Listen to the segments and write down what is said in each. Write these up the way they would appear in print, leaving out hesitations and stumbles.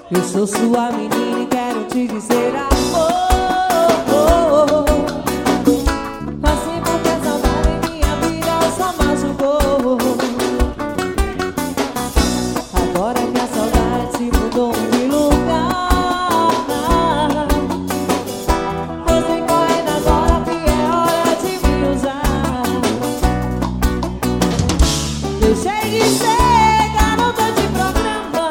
Eu sou sua menina e quero te dizer amor. Faz tempo que a saudade em minha vida só machucou. Agora que a saudade se mudou de lugar, você correndo agora que é hora de me usar. Deixei de ser garota de programa,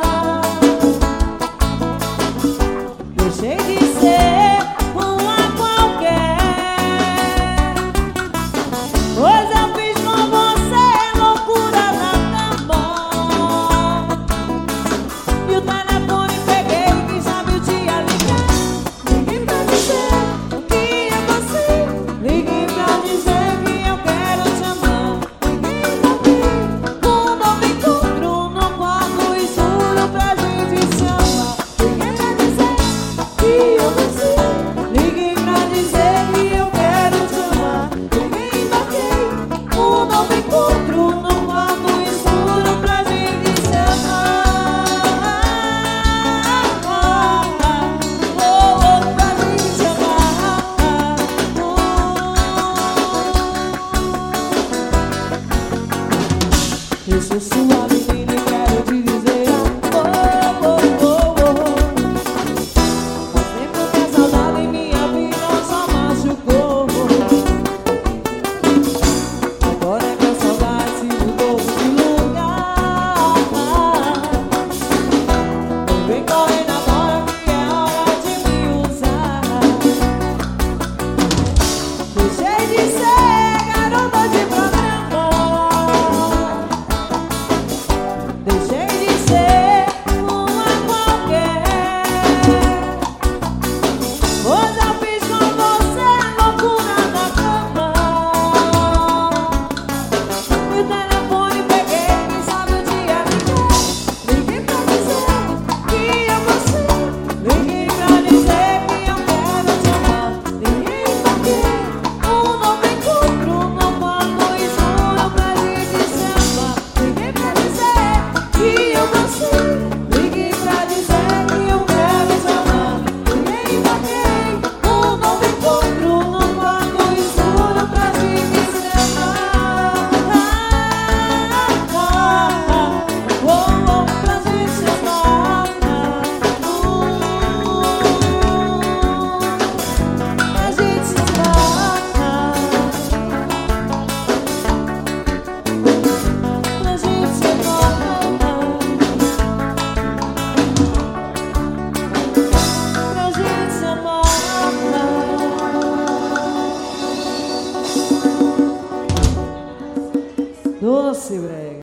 deixei de ser uma qualquer, pois eu fiz com você loucura na cama. E o telefone peguei, quem sabe o dia ligar. Liguei pra dizer que é você, liguei pra dizer que eu quero te amar. Liguei daqui, um novo encontro no quarto escuro pra gente se amar. Liguei pra dizer que eu você, liguei pra dizer que eu quero te amar. Liguei daqui, um novo encontro no quarto escuro pra gente se amar. Pra gente se amar. Eu sou sua menina e quero te dizer amor. Faz tempo que a saudade em minha vida só machucou. Agora que a saudade se mudou de lugar, vem correndo.